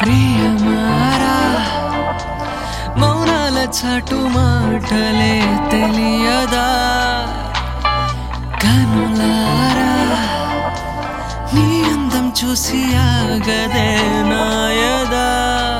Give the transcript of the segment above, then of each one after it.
ప్రియమారా మౌనాల చాటు మాటలే తెలియదా కనులారా నీ అందం చూసి ఆగదే నాయదా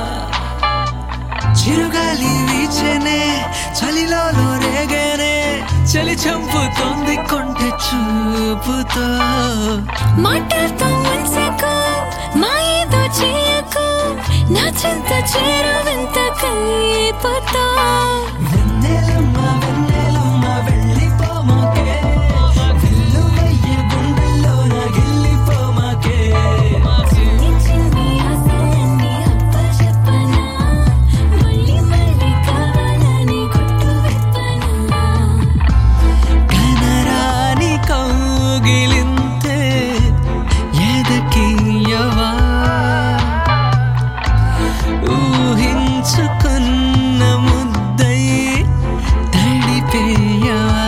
చిరుగాలి వీచెనే చలిలో రేగనే చలి చంపుతోంది కొంటె చూపుతో మాటలతో మనసుకు మాయేదో చేయకు నా చెంత చేరువెంత కైపోతా వెన్నెలమ్మ వెన్నెలమ్మ వెళ్ళిపోమాకే వెల్లువయ్యే గుండెల్లో నా గిల్లిపోమాకే చిన్ని చిన్ని ఆశలన్నీ అప్పచెప్పనా మళ్ళీ మళ్ళీ కావాలని కొట్టు విప్పనా కనరాని కౌగిలింతే ఎదకియవా ఊహించుకున్న ముద్దై తడిపేయవా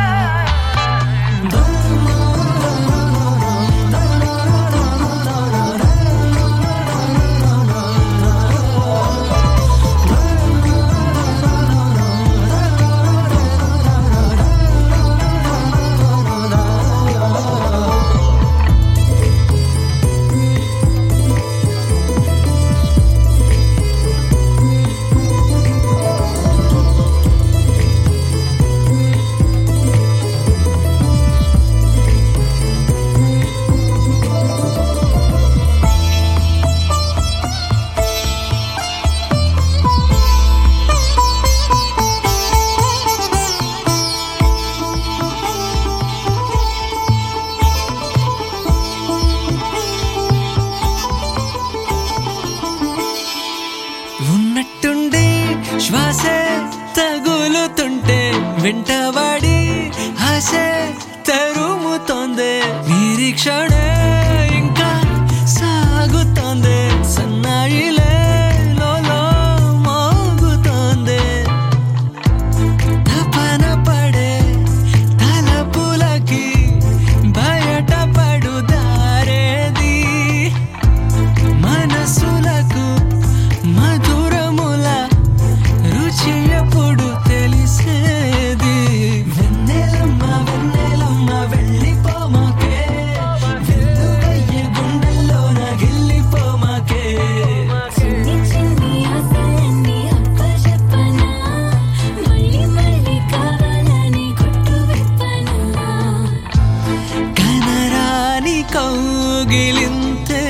ఉన్నట్టుండి శ్వాసే తగులుతుంటే వెంటబడి ఆశే తరుముతోందే నిరీక్షణే ఇంకా సాగుతోందే సన్నాయిలే లోలో మోగుతోందే తపన పడే తలపులకి బయట పడుదారేది మనసులకు మధురముల రుచి ఎప్పుడు తెలిసేది వెన్నెలమ్మ వెన్నెలమ్మ వెళ్ళిపోమాకే వెల్లువయ్యే గుండెల్లో నా గిల్లిపోమాకే చిన్ని చిన్ని ఆశలన్నీ అప్పచెప్పనా మళ్ళీ మళ్ళీ కావాలని కొట్టు విప్పనా కనరాని కౌగిలింతే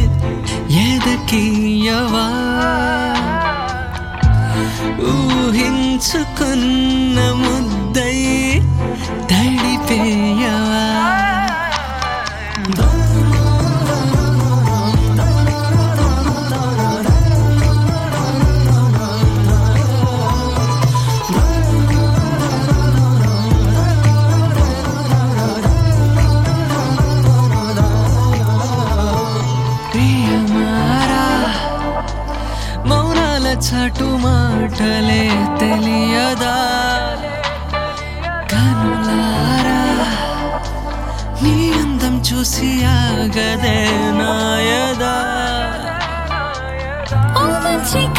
ఎదకియవా ఊహించుకున్న ముద్దై తడిపేయవా ప్రియమారా మౌనాల చాటు మాటలే తెలియదా కనులారా నీ అందం చూసి ఆగదే నాయదా ఓ మంచి